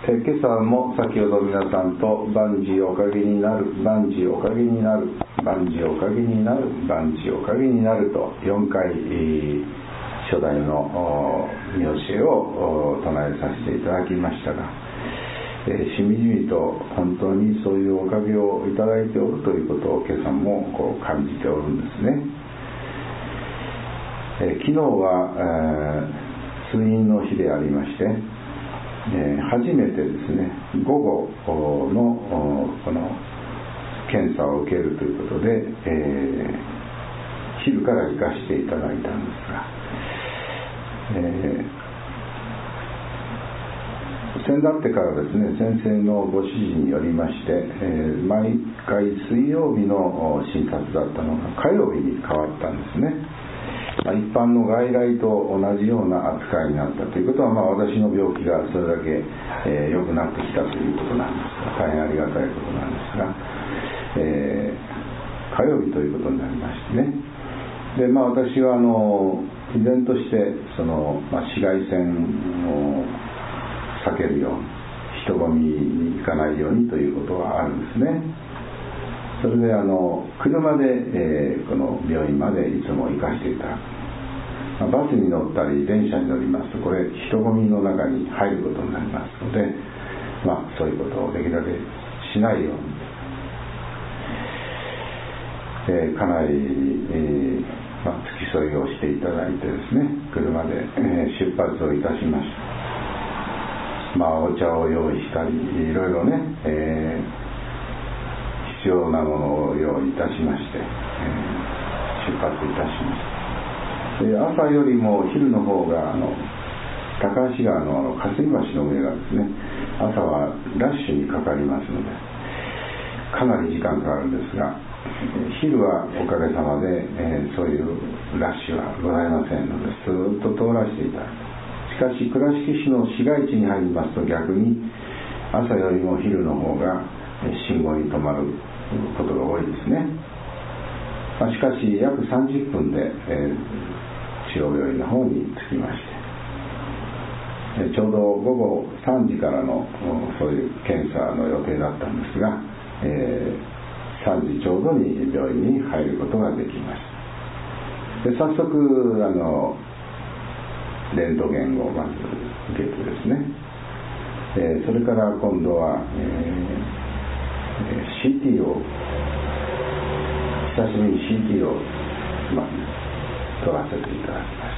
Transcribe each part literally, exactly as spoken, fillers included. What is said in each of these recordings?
えー、今朝も先ほど皆さんと万事おかげになる、万事おかげになる、万事おかげになる、万事おかげになるとよんかい、えー、初代の見教えを唱えさせていただきましたが、えー、しみじみと本当にそういうおかげをいただいておるということを今朝もこう感じておるんですね。えー、昨日は、えー、通院の日でありまして、えー、初めてですね、午後のこの検査を受けるということで、えー、昼から行かせていただいたんですが、えー、先だってからですね、先生のご指示によりまして、えー、毎回水曜日の診察だったのが火曜日に変わったんですね。一般の外来と同じような扱いになったということは、まあ、私の病気がそれだけ、えー、良くなってきたということなんですが、大変ありがたいことなんですが、えー、火曜日ということになりましてね。で、まあ、私はあの依然としてその、まあ、紫外線を避けるように、人混みに行かないようにということはあるんですね。それであの車で、えー、この病院までいつも行かせていただく、まあ、バスに乗ったり電車に乗りますと、これ人混みの中に入ることになりますので、まあ、そういうことをできるだけしないように、えー、かなり、えーまあ、付き添いをしていただいてですね、車で、えー、出発をいたしました。まあ、お茶を用意したりいろいろね、えー必要なものを用意いたしまして、えー、出発いたしました。で、朝よりも昼の方があの高橋川の霞橋の上がですね、朝はラッシュにかかりますのでかなり時間かかるんですが、昼はおかげさまで、えー、そういうラッシュはございませんので、ずっと通らせていただく。しかし倉敷市の市街地に入りますと、逆に朝よりも昼の方が信号に止まることが多いですね。まあ、しかし約さんじゅっぷんで、えー、中央病院の方に着きまして、ちょうど午後さんじからのそういう検査の予定だったんですが、えー、さんじちょうどに病院に入ることができました。で、早速あのレントゲンをまず受けてですね、えー、それから今度は、えーシーティー を久しぶりに シーティー を、まあ、取らせていただきました。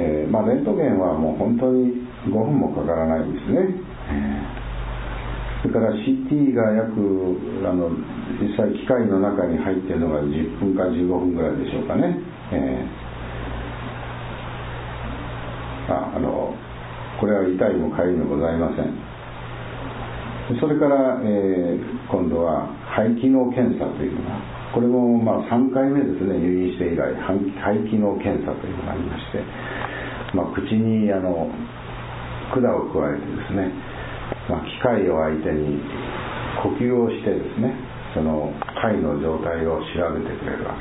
えーまあ、レントゲンはもう本当にごふんもかからないんですね。えー、それから シーティー が約あの実際機械の中に入っているのがじゅっぷんかじゅうごふんぐらいでしょうかね。えー、ああのこれは痛いも痒いもございません。それから、えー、今度は肺機能検査というのが、これもまあさんかいめですね、入院して以来肺機能検査というのがありまして、まあ、口にあの管を加えてですね、まあ、機械を相手に呼吸をしてですね、その肺の状態を調べてくれるわ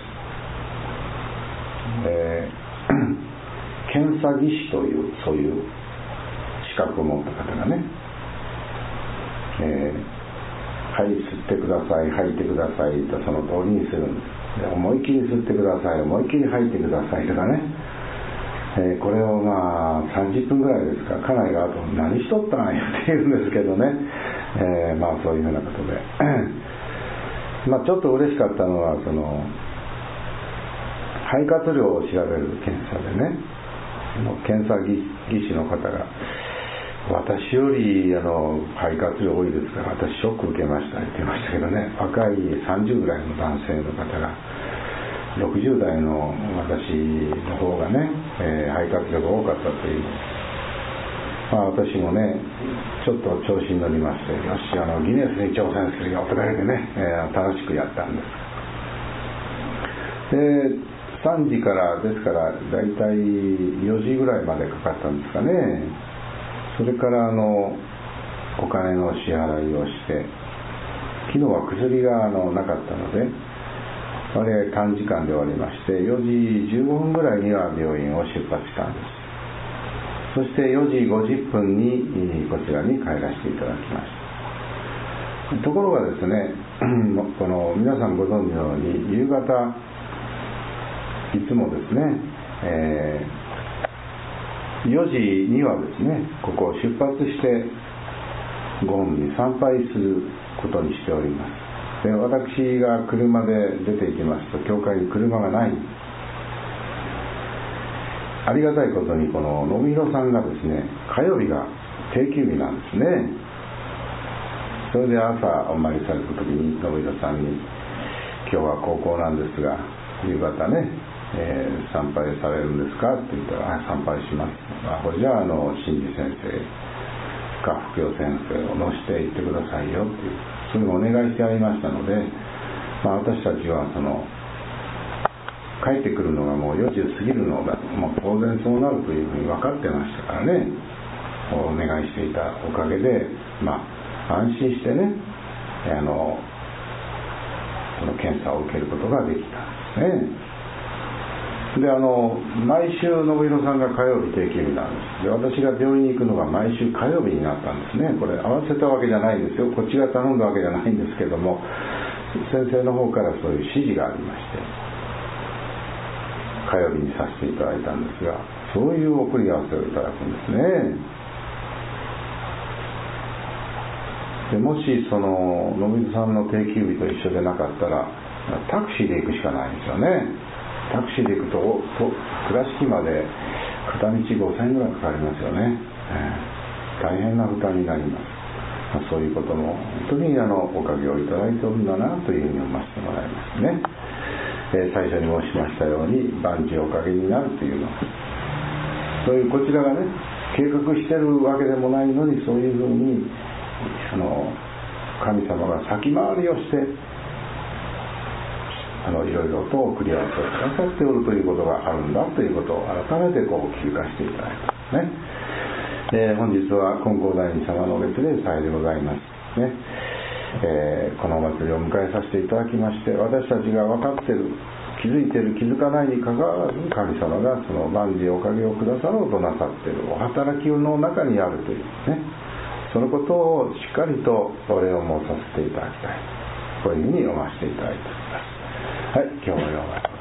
けなんです。えー、検査技師というそういう資格を持った方がね、えー、はい、吸ってください、吐いてくださいとその通りにするんです。で、思いっきり吸ってください、思いっきり吐いてくださいとかね、えー、これをまあさんじゅっぷんぐらいですか、家内があと何しとったんやって言うんですけどね、えー、まあそういうふうなことでまあちょっと嬉しかったのは、その肺活量を調べる検査でね、検査技師の方が、私よりあの肺活量多いですから私ショック受けましたって言ってましたけどね、若いさんじゅうぐらいの男性の方がろくじゅう代の私の方がね、えー、肺活量が多かったという、まあ、私もねちょっと調子に乗りまして、よしあのギネスに挑戦するよとか言ってね、えー、楽しくやったんです。でさんじからですからだいたいよじぐらいまでかかったんですかね。それからあのお金の支払いをして、昨日は薬があのなかったのであれ短時間で終わりまして、よじじゅうごふんぐらいには病院を出発したんです。 そしてよじごじゅっぷんにこちらに帰らせていただきました。ところがですね、この皆さんご存知のように夕方いつもですね、えー、よじにはですねここを出発してご本に参拝することにしております。で、私が車で出て行きますと教会に車がない。ありがたいことにこの野見弘さんがですね火曜日が定休日なんですね。それで朝お参りされた時に野見弘さんに今日は高校なんですが夕方ね、えー、参拝されるんですかって言ったら、あ、参拝します。あ、これじゃあ、あの真治先生か福教先生を乗せて行ってくださいよっていうそういうのをお願いしてありましたので、まあ、私たちはその帰ってくるのがもうよじ過ぎるのがもう当然そうなるというふうに分かってましたからね、お願いしていたおかげで、まあ、安心してねあのその検査を受けることができたんですね。で、あの毎週野見弘さんが火曜日定休日なんです。で、私が病院に行くのが毎週火曜日になったんですね。これ合わせたわけじゃないんですよ。こっちが頼んだわけじゃないんですけども、先生の方からそういう指示がありまして火曜日にさせていただいたんですが、そういう送り合わせをいただくんですね。で、もしその野水さんの定休日と一緒でなかったらタクシーで行くしかないんですよね。タクシーで行くと倉敷まで片道ごせんえんぐらいかかりますよね、えー、大変な負担になります。まあ、そういうことも本当にあのおかげをいただいておるんだなというふうに思わせてもらいますね。えー、最初に申しましたように万事おかげになるというのはそういうこちらがね計画してるわけでもないのにそういうふうにあの神様が先回りをしてあのいろいろと送り合わせをくださっておるということがあるんだということを改めてこう気づかせていただきますね。えー、本日は金光大師様のお別礼祭でございますね。えー、このお祭りを迎えさせていただきまして私たちが分かっている気づいている気づかないにかかわらず神様がその万事おかげをくださろうとなさっているお働きの中にあるというねそのことをしっかりとお礼を申させていただきたいこういうふうに思わせていただいております。はい、今日のような